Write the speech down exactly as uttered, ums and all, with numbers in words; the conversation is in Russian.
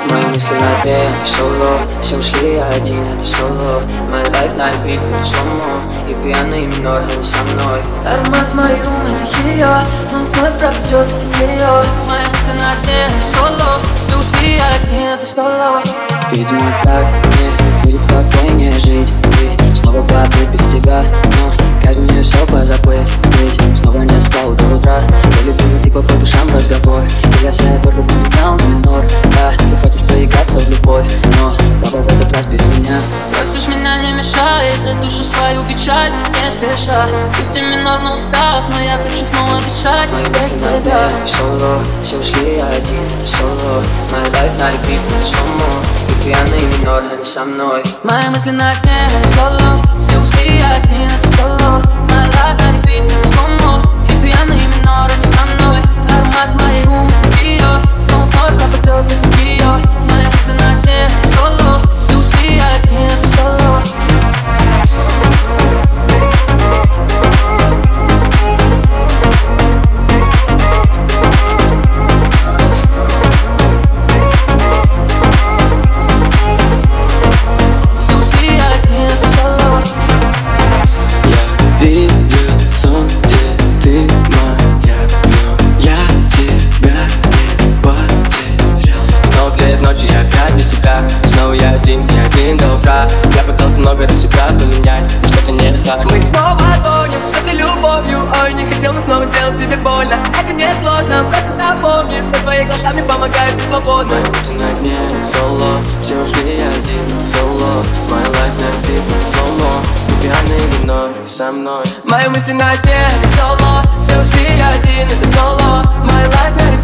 Мои мысли на дне, соло. Все ушли, я один, это соло. My life на repeat, буду слому. И пьяный минор, а не со мной. Аромат в мой рум, это ее. Но вновь пропадет, это ее. Мои мысли на дне, соло. Все ушли, я один, это соло. Видимо так мне будет спокойнее жить. И снова попытать себя, но казнью все позабыть. Ведь снова не спал до утра. Я люблю типа по душам разговор. И я себя только поменял на минор. Да, ты хочешь поиграться в любовь, но папа в этот раз бери меня. Просишь меня не мешай, за душу свою печаль не спеша. Пусть и минор на устах, но я хочу снова дышать. Мои мысли на дне, соло. Все ушли, я один, это соло. My life на repeat, буду слому. И пьяный минор, а не со мной. Мои мысли на дне, соло. Все ушли, я один, это соло. My life на repeat, буду слому. И пьяный минор, а не со мной. Аромат моей рум, ее. Но вновь пропадет, это ее. Мои мысли на дне, соло. Все ушли, я один, это соло. Видел сон, где ты моя, но я тебя не потерял. Снова тлеет ночи, я опять без тебя. Снова я один, я один до утра. Я пытался много раз себя поменять, но что-то не так. Мы снова гоним с этой любовью. Ой, не хотел, но снова сделать тебе больно. Это не сложно, просто запомни, что твои глаза мне помогают быть свободным. Мои мысли на дне, соло. Все ушли, я один, соло. My life на repeat, слоумо. И пьяный минор, а не со мной. Мои мысли на дне, соло. Все ушли, я один, это соло. My life на repeat.